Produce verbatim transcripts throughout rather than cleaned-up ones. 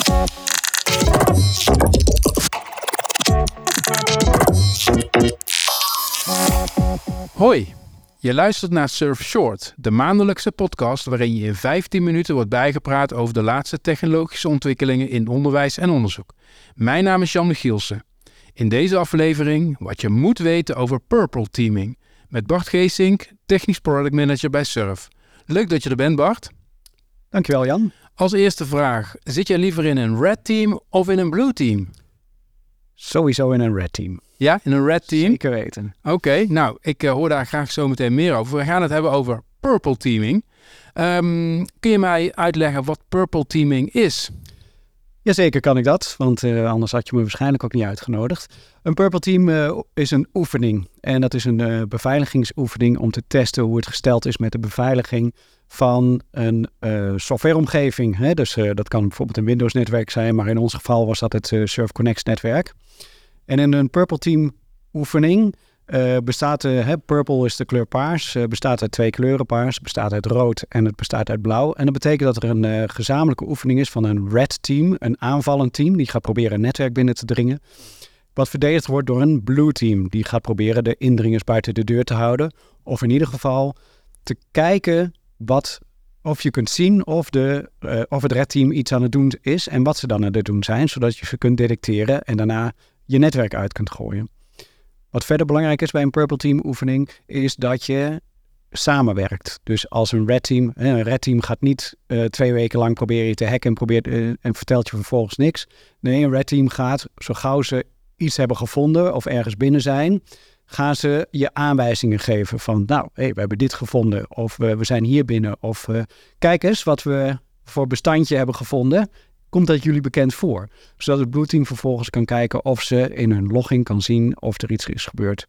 Hoi, je luistert naar Surf Short, de maandelijkse podcast waarin je in vijftien minuten wordt bijgepraat over de laatste technologische ontwikkelingen in onderwijs en onderzoek. Mijn naam is Jan Michielsen. In deze aflevering wat je moet weten over Purple Teaming met Bart Geesink, technisch product manager bij Surf. Leuk dat je er bent, Bart. Dankjewel, Jan. Als eerste vraag, zit jij liever in een red team of in een blue team? Sowieso in een red team. Ja, in een red team? Zeker weten. Oké, okay, nou, ik uh, hoor daar graag zo meteen meer over. We gaan het hebben over Purple Teaming. Um, kun je mij uitleggen wat Purple Teaming is? Jazeker kan ik dat, want uh, anders had je me waarschijnlijk ook niet uitgenodigd. Een Purple Team uh, is een oefening en dat is een uh, beveiligingsoefening om te testen hoe het gesteld is met de beveiliging van een uh, softwareomgeving. Hè? Dus uh, dat kan bijvoorbeeld een Windows-netwerk zijn, maar in ons geval was dat het uh, Surf Connect-netwerk. En in een Purple Team oefening uh, bestaat, uh, hè, purple is de kleur paars, uh, bestaat uit twee kleuren, paars, bestaat uit rood en het bestaat uit blauw. En dat betekent dat er een uh, gezamenlijke oefening is van een red team, een aanvallend team, die gaat proberen een netwerk binnen te dringen. Wat verdedigd wordt door een blue team, die gaat proberen de indringers buiten de deur te houden. Of in ieder geval te kijken wat, of je kunt zien of, de, uh, of het red team iets aan het doen is en wat ze dan aan het doen zijn, zodat je ze kunt detecteren en daarna je netwerk uit kunt gooien. Wat verder belangrijk is bij een Purple Team oefening is dat je samenwerkt. Dus als een red team, een red team gaat niet uh, twee weken lang proberen je te hacken en, probeert, uh, en vertelt je vervolgens niks. Nee, een red team gaat, zo gauw ze iets hebben gevonden of ergens binnen zijn, gaan ze je aanwijzingen geven van, nou, hey, we hebben dit gevonden of uh, we zijn hier binnen of uh, kijk eens wat we voor bestandje hebben gevonden. Komt dat jullie bekend voor? Zodat het Blue Team vervolgens kan kijken of ze in hun logging kan zien of er iets is gebeurd.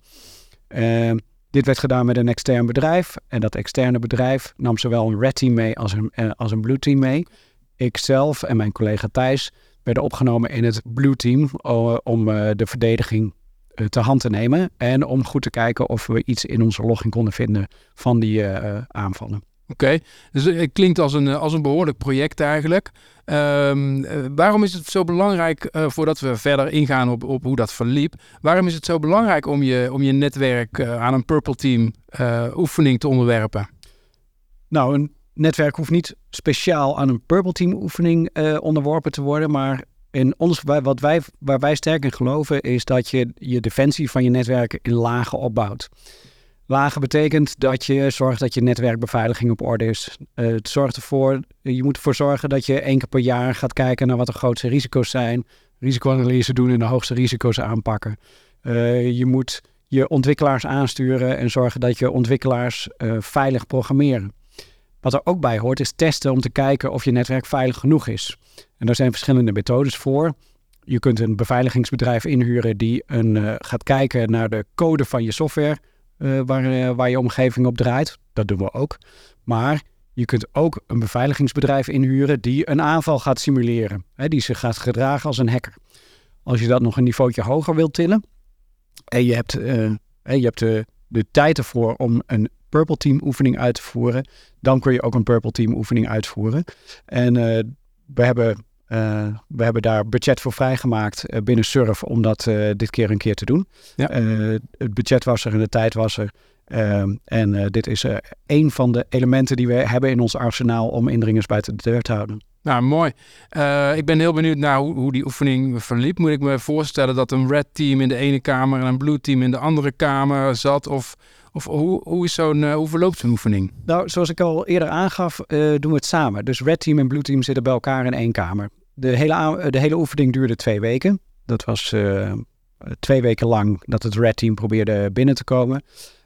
Uh, dit werd gedaan met een extern bedrijf. En dat externe bedrijf nam zowel een Red Team mee als een, uh, als een Blue Team mee. Ikzelf en mijn collega Thijs werden opgenomen in het Blue Team uh, om uh, de verdediging uh, te hand te nemen. En om goed te kijken of we iets in onze logging konden vinden van die uh, aanvallen. Oké, okay. Dus het klinkt als een, als een behoorlijk project eigenlijk. Um, uh, waarom is het zo belangrijk, uh, voordat we verder ingaan op, op hoe dat verliep, waarom is het zo belangrijk om je, om je netwerk uh, aan een Purple Team uh, oefening te onderwerpen? Nou, een netwerk hoeft niet speciaal aan een Purple Team oefening uh, onderworpen te worden, maar in ons, wat wij, waar wij sterk in geloven is dat je je defensie van je netwerk in lagen opbouwt. Lagen betekent dat je zorgt dat je netwerkbeveiliging op orde is. Uh, het zorgt ervoor, je moet ervoor zorgen dat je één keer per jaar gaat kijken naar wat de grootste risico's zijn. Risicoanalyse doen en de hoogste risico's aanpakken. Uh, je moet je ontwikkelaars aansturen en zorgen dat je ontwikkelaars uh, veilig programmeren. Wat er ook bij hoort is testen om te kijken of je netwerk veilig genoeg is. En daar zijn verschillende methodes voor. Je kunt een beveiligingsbedrijf inhuren die een, uh, gaat kijken naar de code van je software. Uh, waar, uh, waar je omgeving op draait. Dat doen we ook. Maar je kunt ook een beveiligingsbedrijf inhuren die een aanval gaat simuleren. Hè, die zich gaat gedragen als een hacker. Als je dat nog een niveautje hoger wilt tillen en je hebt, uh, je hebt de, de tijd ervoor om een Purple Team oefening uit te voeren, dan kun je ook een Purple Team oefening uitvoeren. En uh, we hebben... Uh, we hebben daar budget voor vrijgemaakt uh, binnen Surf om dat uh, dit keer een keer te doen. Ja. Uh, het budget was er en de tijd was er. Uh, en uh, dit is uh, een van de elementen die we hebben in ons arsenaal om indringers buiten de deur te houden. Nou, mooi. Uh, ik ben heel benieuwd naar hoe, hoe die oefening verliep. Moet ik me voorstellen dat een red team in de ene kamer en een blue team in de andere kamer zat? Of, of hoe, hoe, is zo'n, uh, hoe verloopt zo'n oefening? Nou, zoals ik al eerder aangaf, uh, doen we het samen. Dus red team en blue team zitten bij elkaar in één kamer. De hele, de hele oefening duurde twee weken. Dat was uh, twee weken lang dat het red team probeerde binnen te komen.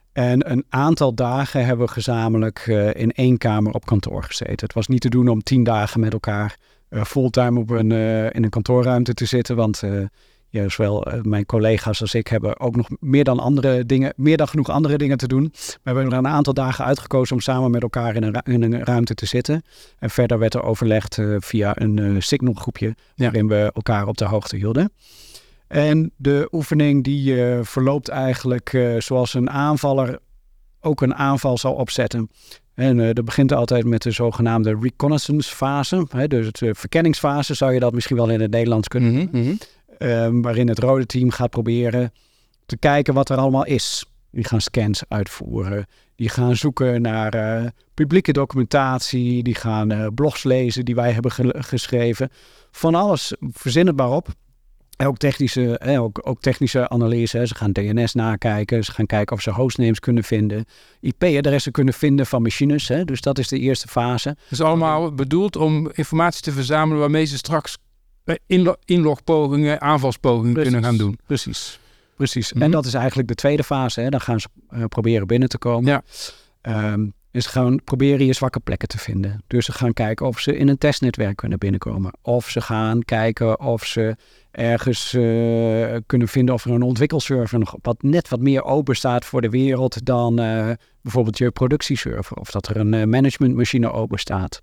En een aantal dagen hebben we gezamenlijk uh, in één kamer op kantoor gezeten. Het was niet te doen om tien dagen met elkaar uh, fulltime op een, uh, in een kantoorruimte te zitten. Want uh, ja, zowel uh, mijn collega's als ik hebben ook nog meer dan, andere dingen, meer dan genoeg andere dingen te doen. Maar we hebben er een aantal dagen uitgekozen om samen met elkaar in een, ru- in een ruimte te zitten. En verder werd er overlegd uh, via een uh, signalgroepje ja. waarin we elkaar op de hoogte hielden. En de oefening die uh, verloopt eigenlijk uh, zoals een aanvaller ook een aanval zou opzetten. En uh, dat begint altijd met de zogenaamde reconnaissance fase. Hè, dus de verkenningsfase zou je dat misschien wel in het Nederlands kunnen Mm-hmm, mm-hmm. Um, waarin het rode team gaat proberen te kijken wat er allemaal is. Die gaan scans uitvoeren. Die gaan zoeken naar uh, publieke documentatie. Die gaan uh, blogs lezen die wij hebben ge- geschreven. Van alles, verzin het maar op. En ook technische, eh, ook, ook technische analyse. Hè. Ze gaan D N S nakijken. Ze gaan kijken of ze hostnames kunnen vinden. I P-adressen kunnen vinden van machines. Hè. Dus dat is de eerste fase. Dat is allemaal bedoeld om informatie te verzamelen waarmee ze straks inlo- inlogpogingen, aanvalspogingen Precies, kunnen gaan doen. Precies, precies. Mm-hmm. En dat is eigenlijk de tweede fase. Hè. Dan gaan ze uh, proberen binnen te komen. Ja. Um, en ze gaan proberen je zwakke plekken te vinden. Dus ze gaan kijken of ze in een testnetwerk kunnen binnenkomen. Of ze gaan kijken of ze ergens uh, kunnen vinden of er een ontwikkelserver nog wat net wat meer open staat voor de wereld dan uh, bijvoorbeeld je productieserver. Of dat er een uh, managementmachine open staat.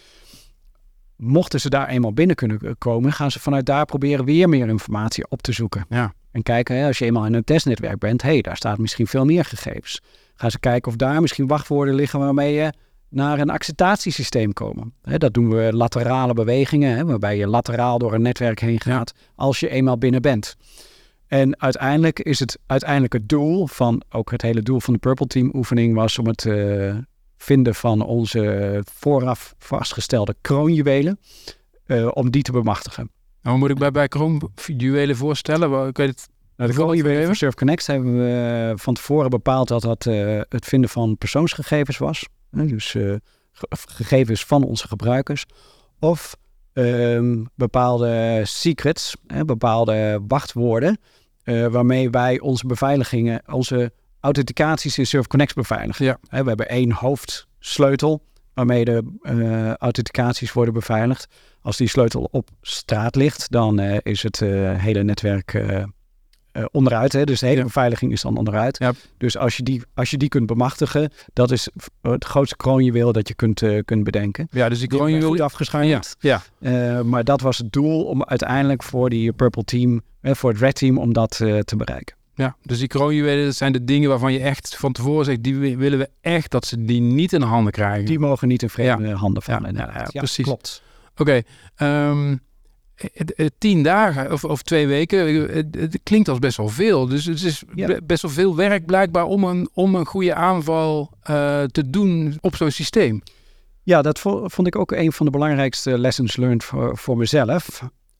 Mochten ze daar eenmaal binnen kunnen komen, gaan ze vanuit daar proberen weer meer informatie op te zoeken. Ja. En kijken, hè, als je eenmaal in een testnetwerk bent, hé, hey, daar staat misschien veel meer gegevens. Gaan ze kijken of daar misschien wachtwoorden liggen waarmee je naar een acceptatiesysteem komen. Hè, dat doen we laterale bewegingen, hè, waarbij je lateraal door een netwerk heen gaat als je eenmaal binnen bent. En uiteindelijk is het uiteindelijk het doel van, ook het hele doel van de Purple Team oefening was om het uh, vinden van onze vooraf vastgestelde kroonjuwelen, uh, om die te bemachtigen. Nou, moet ik bij, bij kroonjuwelen voorstellen? Ik weet het. Nou, de kroonjuwelen van SurfConnect hebben we uh, van tevoren bepaald dat dat uh, het vinden van persoonsgegevens was. Uh, dus uh, ge- gegevens van onze gebruikers. Of um, bepaalde secrets, uh, bepaalde wachtwoorden, uh, waarmee wij onze beveiligingen, onze authenticaties in SurfConnect beveiligen. Ja. Uh, we hebben één hoofdsleutel waarmee de uh, authenticaties worden beveiligd. Als die sleutel op straat ligt, dan uh, is het uh, hele netwerk uh, uh, onderuit. Hè? Dus de hele ja. beveiliging is dan onderuit. Ja. Dus als je, die, als je die kunt bemachtigen, dat is het grootste kroonjuweel dat je kunt, uh, kunt bedenken. Ja, dus die Die hebben we kroonjuwelen goed afgeschuimd. Ja. Ja. Uh, maar dat was het doel om uiteindelijk voor die Purple Team, uh, voor het Red Team, om dat uh, te bereiken. Ja, dus die kroonjuwelen, dat zijn de dingen waarvan je echt van tevoren zegt, die willen we echt dat ze die niet in de handen krijgen. Die mogen niet in vreemde ja. handen vallen. Ja, ja, ja, ja, precies. Klopt. Oké, okay, um, tien dagen of, of twee weken, het, het klinkt als best wel veel. Dus het is ja. best wel veel werk blijkbaar om een, om een goede aanval uh, te doen op zo'n systeem. Ja, dat vond ik ook een van de belangrijkste lessons learned voor, voor mezelf.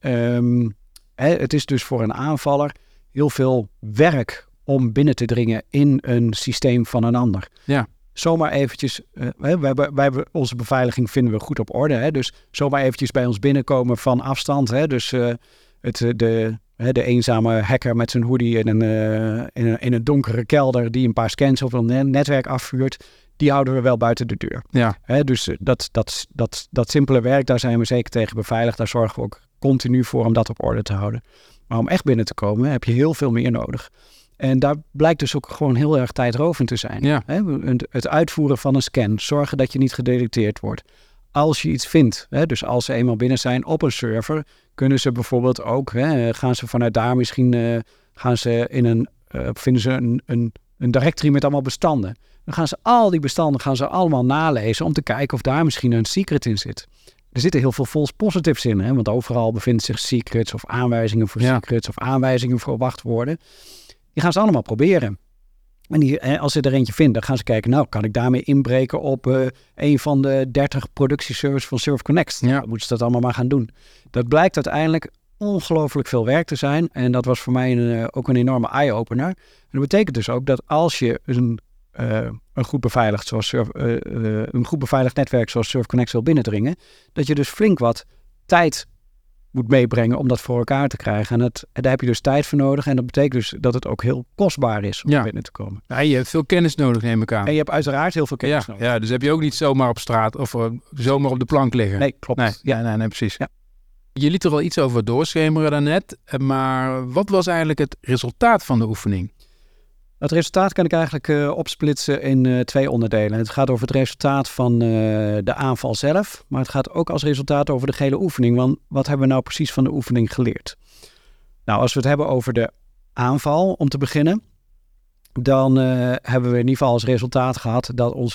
Um, hè, het is dus voor een aanvaller heel veel werk om binnen te dringen in een systeem van een ander. Ja. Zomaar eventjes, uh, wij, wij, wij hebben onze beveiliging vinden we goed op orde. Hè? Dus zomaar eventjes bij ons binnenkomen van afstand. Hè? Dus uh, het, de, de eenzame hacker met zijn hoodie in een, uh, in, een, in een donkere kelder die een paar scans op een netwerk afvuurt, die houden we wel buiten de deur. Ja. Hè? Dus dat, dat, dat, dat simpele werk, daar zijn we zeker tegen beveiligd. Daar zorgen we ook continu voor om dat op orde te houden. Maar om echt binnen te komen heb je heel veel meer nodig. En daar blijkt dus ook gewoon heel erg tijdrovend te zijn. Ja. Hè? Het uitvoeren van een scan. Zorgen dat je niet gedetecteerd wordt. Als je iets vindt. Hè? Dus als ze eenmaal binnen zijn op een server, kunnen ze bijvoorbeeld ook, hè, gaan ze vanuit daar misschien, uh, gaan ze in een, uh, vinden ze een, een, een directory met allemaal bestanden. Dan gaan ze al die bestanden gaan ze allemaal nalezen om te kijken of daar misschien een secret in zit. Er zitten heel veel false positives in, hè? Want overal bevinden zich secrets of aanwijzingen voor ja. secrets of aanwijzingen voor wachtwoorden. Die gaan ze allemaal proberen. En die, als ze er eentje vinden, gaan ze kijken, nou, kan ik daarmee inbreken op uh, een van de dertig productieservers van SurfConnect? Ja. Dan moeten ze dat allemaal maar gaan doen. Dat blijkt uiteindelijk ongelooflijk veel werk te zijn. En dat was voor mij een, uh, ook een enorme eye-opener. En dat betekent dus ook dat als je een, uh, een, goed beveiligd zoals Surf, uh, uh, een goed beveiligd netwerk zoals SurfConnect wil binnendringen, dat je dus flink wat tijd moet meebrengen om dat voor elkaar te krijgen. En, het, en daar heb je dus tijd voor nodig. En dat betekent dus dat het ook heel kostbaar is om ja. binnen te komen. Ja, je hebt veel kennis nodig, neem ik aan. En je hebt uiteraard heel veel kennis ja, nodig. Ja, dus heb je ook niet zomaar op straat of uh, zomaar op de plank liggen. Nee, klopt. Nee, ja, nee, nee, precies. Ja. Je liet er al iets over doorschemeren daarnet. Maar wat was eigenlijk het resultaat van de oefening? Het resultaat kan ik eigenlijk uh, opsplitsen in uh, twee onderdelen. Het gaat over het resultaat van uh, de aanval zelf, maar het gaat ook als resultaat over de gehele oefening. Want wat hebben we nou precies van de oefening geleerd? Nou, als we het hebben over de aanval, om te beginnen, dan uh, hebben we in ieder geval als resultaat gehad dat onze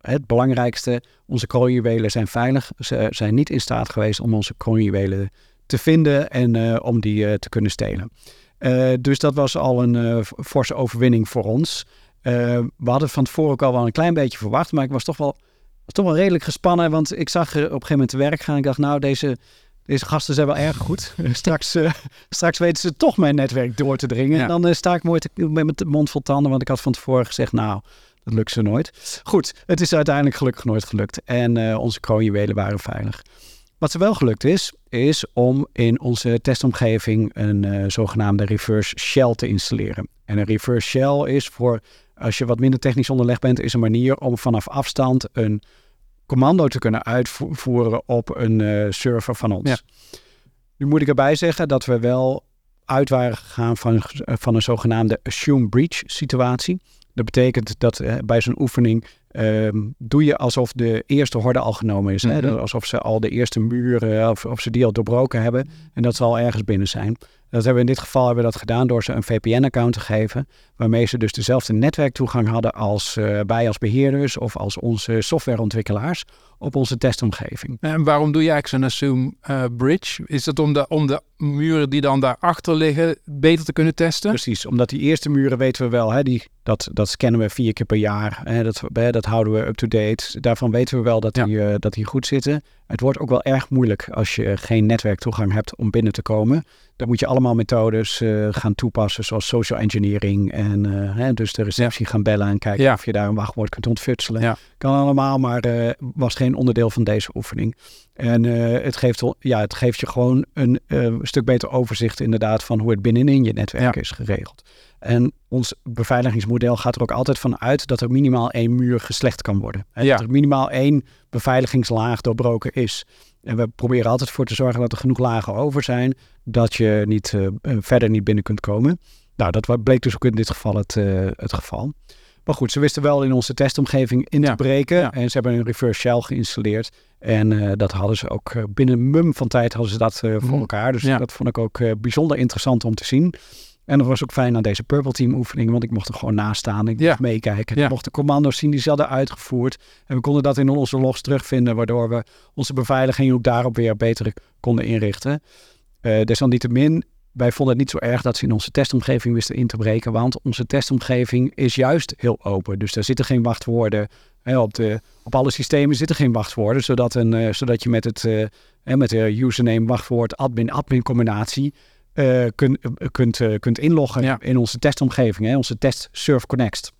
het belangrijkste, onze kroonjuwelen zijn veilig. Ze zijn niet in staat geweest om onze kroonjuwelen te vinden en uh, om die uh, te kunnen stelen. Uh, dus dat was al een uh, forse overwinning voor ons. Uh, we hadden van tevoren ook al wel een klein beetje verwacht, maar ik was toch wel, was toch wel redelijk gespannen, want ik zag er op een gegeven moment te werk gaan. Ik dacht, nou, deze, deze gasten zijn wel erg goed. straks, uh, straks weten ze toch mijn netwerk door te dringen. Ja. En dan uh, sta ik mooi te, met mijn mond vol tanden, want ik had van tevoren gezegd, nou, dat lukt ze nooit. Goed, het is uiteindelijk gelukkig nooit gelukt. En uh, onze kroonjuwelen waren veilig. Wat er wel gelukt is, is om in onze testomgeving een uh, zogenaamde reverse shell te installeren. En een reverse shell is voor, als je wat minder technisch onderlegd bent, is een manier om vanaf afstand een commando te kunnen uitvoeren op een uh, server van ons. Ja. Nu moet ik erbij zeggen dat we wel uit waren gegaan van, van een zogenaamde assume breach situatie. Dat betekent dat uh, bij zo'n oefening um, doe je alsof de eerste horde al genomen is. Mm-hmm. Hè? Alsof ze al de eerste muren, of, of ze die al doorbroken hebben. En dat ze al ergens binnen zijn. Dat hebben we in dit geval hebben we dat gedaan door ze een V P N-account te geven. Waarmee ze dus dezelfde netwerktoegang hadden als uh, wij als beheerders of als onze softwareontwikkelaars op onze testomgeving. En waarom doe je eigenlijk zo'n assume uh, bridge? Is dat om de, om de muren die dan daarachter liggen beter te kunnen testen? Precies, omdat die eerste muren weten we wel, hè, die, dat, dat scannen we vier keer per jaar. Hè, dat, hè, dat houden we up-to-date. Daarvan weten we wel dat, ja. die, uh, dat die goed zitten. Het wordt ook wel erg moeilijk als je geen netwerktoegang hebt om binnen te komen. Dan moet je allemaal methodes uh, gaan toepassen, zoals social engineering. En uh, hè, dus de receptie gaan bellen en kijken ja. of je daar een wachtwoord kunt ontfutselen. Ja. Kan allemaal, maar uh, was geen onderdeel van deze oefening. En uh, het, geeft, ja, het geeft je gewoon een uh, stuk beter overzicht inderdaad van hoe het binnenin je netwerk ja. is geregeld. En ons beveiligingsmodel gaat er ook altijd van uit dat er minimaal één muur geslecht kan worden. Hè? Ja. Dat er minimaal één beveiligingslaag doorbroken is. En we proberen altijd voor te zorgen dat er genoeg lagen over zijn, dat je niet, uh, verder niet binnen kunt komen. Nou, dat bleek dus ook in dit geval het, uh, het geval. Maar goed, ze wisten wel in onze testomgeving in ja. te breken. Ja. En ze hebben een reverse shell geïnstalleerd. En uh, dat hadden ze ook uh, binnen een mum van tijd hadden ze dat uh, voor mm. elkaar. Dus ja. dat vond ik ook uh, bijzonder interessant om te zien. En dat was ook fijn aan deze Purple Team oefening, want ik mocht er gewoon naast staan. Ik ja. mocht meekijken. Ja. Ik mocht de commando's zien die ze hadden uitgevoerd. En we konden dat in onze logs terugvinden, waardoor we onze beveiliging ook daarop weer beter konden inrichten. Uh, desalniettemin, wij vonden het niet zo erg dat ze in onze testomgeving wisten in te breken, want onze testomgeving is juist heel open. Dus daar zitten geen wachtwoorden. Hè, op, de, op alle systemen zitten geen wachtwoorden, zodat, een, uh, zodat je met, het, uh, met de username, wachtwoord, admin-admin combinatie Uh, kun, uh, kunt, uh, kunt inloggen ja. in onze testomgeving, hè, onze test Surf Connect.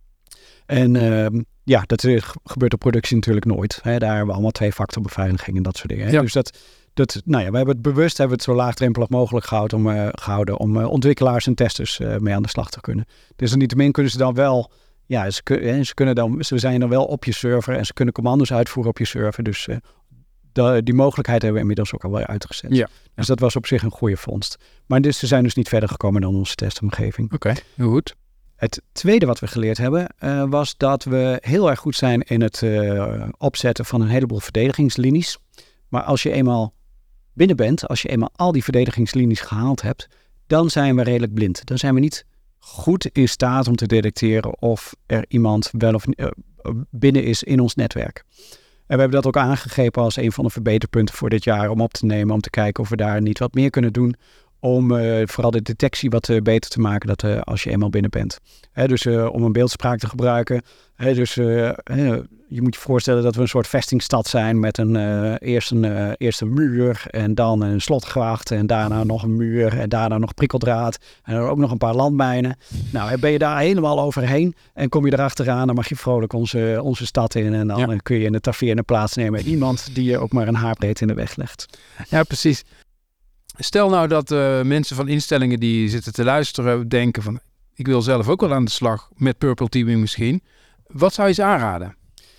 En uh, ja, dat uh, gebeurt op productie natuurlijk nooit. Hè. Daar hebben we allemaal twee-factor beveiliging en dat soort dingen. Hè. Ja. Dus dat, dat, nou ja, we hebben het bewust hebben we het zo laagdrempelig mogelijk gehouden om, uh, gehouden om uh, ontwikkelaars en testers uh, mee aan de slag te kunnen. Dus niettemin kunnen ze dan wel, ja, ze, kun, ze, kunnen dan, ze zijn dan wel op je server en ze kunnen commando's uitvoeren op je server. Dus uh, De, die mogelijkheid hebben we inmiddels ook al wel uitgezet. Ja. Dus dat was op zich een goede vondst. Maar dus, ze zijn dus niet verder gekomen dan onze testomgeving. Oké, okay, heel goed. Het tweede wat we geleerd hebben, uh, was dat we heel erg goed zijn in het uh, opzetten van een heleboel verdedigingslinies. Maar als je eenmaal binnen bent, als je eenmaal al die verdedigingslinies gehaald hebt, dan zijn we redelijk blind. Dan zijn we niet goed in staat om te detecteren of er iemand wel of uh, binnen is in ons netwerk. En we hebben dat ook aangegrepen als een van de verbeterpunten voor dit jaar om op te nemen, om te kijken of we daar niet wat meer kunnen doen om uh, vooral de detectie wat uh, beter te maken dat, uh, als je eenmaal binnen bent. Hè, dus uh, om een beeldspraak te gebruiken. Hè, dus uh, uh, je moet je voorstellen dat we een soort vestingstad zijn met een, uh, eerst, een, uh, eerst een muur en dan een slotgracht en daarna nog een muur en daarna nog prikkeldraad en dan ook nog een paar landmijnen. Nou, ben je daar helemaal overheen en kom je erachteraan, dan mag je vrolijk onze, onze stad in en dan ja. kun je in de taveerne plaatsnemen. Iemand die je ook maar een haarbreed in de weg legt. Ja, precies. Stel nou dat uh, mensen van instellingen die zitten te luisteren denken van ik wil zelf ook wel aan de slag met Purple Teaming misschien. Wat zou je ze aanraden?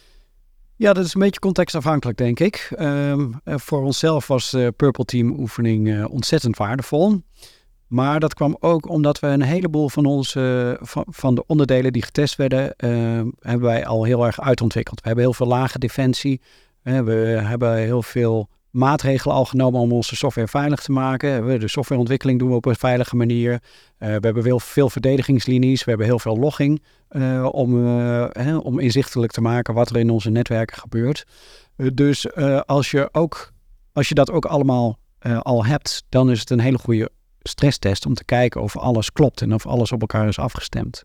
Ja, dat is een beetje contextafhankelijk, denk ik. Uh, voor onszelf was de Purple Team oefening uh, ontzettend waardevol. Maar dat kwam ook omdat we een heleboel van onze van, van de onderdelen die getest werden, uh, hebben wij al heel erg uitontwikkeld. We hebben heel veel lage defensie. Uh, we hebben heel veel maatregelen al genomen om onze software veilig te maken. De softwareontwikkeling doen we op een veilige manier. Uh, we hebben veel, veel verdedigingslinies. We hebben heel veel logging uh, om, uh, hè, om inzichtelijk te maken wat er in onze netwerken gebeurt. Uh, dus uh, als, je ook, als je dat ook allemaal uh, al hebt, dan is het een hele goede stresstest om te kijken of alles klopt en of alles op elkaar is afgestemd.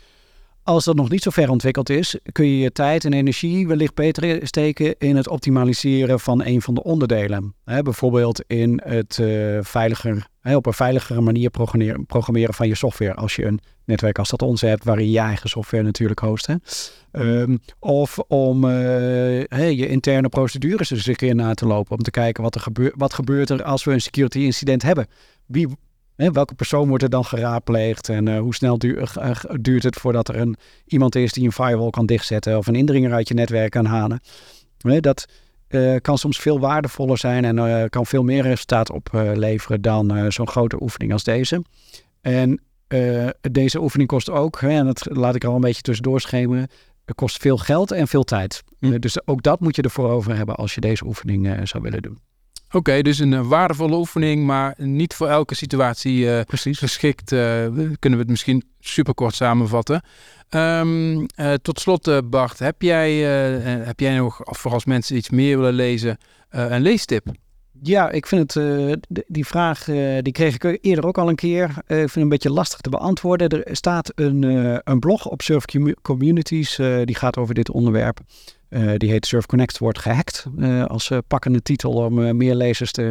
Als dat nog niet zo ver ontwikkeld is, kun je je tijd en energie wellicht beter steken in het optimaliseren van een van de onderdelen. He, bijvoorbeeld in het uh, veiliger, he, op een veiligere manier programmeren, programmeren van je software. Als je een netwerk als dat onze hebt, waarin je eigen software natuurlijk host. Hè. Um, of om uh, hey, je interne procedures eens een keer na te lopen. Om te kijken wat er gebeurt, wat gebeurt er als we een security incident hebben. Wie... He, welke persoon wordt er dan geraadpleegd en uh, hoe snel du- uh, duurt het voordat er een, iemand is die een firewall kan dichtzetten of een indringer uit je netwerk kan halen. He, dat uh, kan soms veel waardevoller zijn en uh, kan veel meer resultaat opleveren uh, dan uh, zo'n grote oefening als deze. En uh, deze oefening kost ook, hè, en dat laat ik er al een beetje tussendoor schemeren, het kost veel geld en veel tijd. Hm. Uh, dus ook dat moet je ervoor over hebben als je deze oefening uh, zou willen doen. Oké, okay, dus een uh, waardevolle oefening, maar niet voor elke situatie uh, Precies. geschikt. Uh, kunnen we het misschien superkort samenvatten. Um, uh, tot slot, uh, Bart, heb jij, uh, heb jij nog, voor als mensen iets meer willen lezen, uh, een leestip? Ja, ik vind het, uh, d- die vraag uh, die kreeg ik eerder ook al een keer. Uh, ik vind het een beetje lastig te beantwoorden. Er staat een, uh, een blog op Surf Communities, uh, die gaat over dit onderwerp. Uh, die heet Surf Connect wordt gehackt. Uh, als uh, pakkende titel om uh, meer lezers te,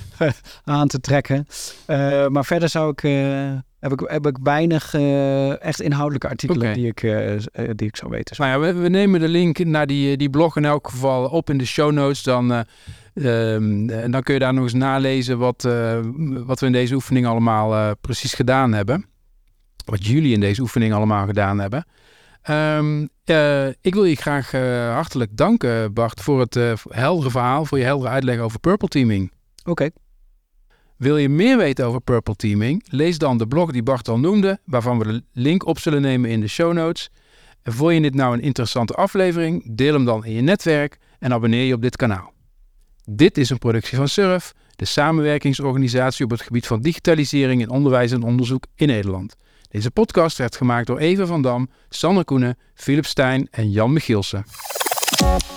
aan te trekken. Uh, maar verder zou ik, uh, heb, ik, heb ik weinig uh, echt inhoudelijke artikelen okay. die, ik, uh, uh, die ik zou weten. Nou ja, we, we nemen de link naar die, die blog in elk geval op in de show notes. Dan, uh, um, en dan kun je daar nog eens nalezen wat, uh, wat we in deze oefening allemaal uh, precies gedaan hebben. Wat jullie in deze oefening allemaal gedaan hebben. Um, uh, ik wil je graag uh, hartelijk danken, Bart, voor het uh, heldere verhaal, voor je heldere uitleg over purple teaming. Oké. Okay. Wil je meer weten over purple teaming? Lees dan de blog die Bart al noemde, waarvan we de link op zullen nemen in de show notes. En vond je dit nou een interessante aflevering? Deel hem dan in je netwerk en abonneer je op dit kanaal. Dit is een productie van Surf, de samenwerkingsorganisatie op het gebied van digitalisering in onderwijs en onderzoek in Nederland. Deze podcast werd gemaakt door Eva van Dam, Sander Koenen, Philip Stijn en Jan Michielsen.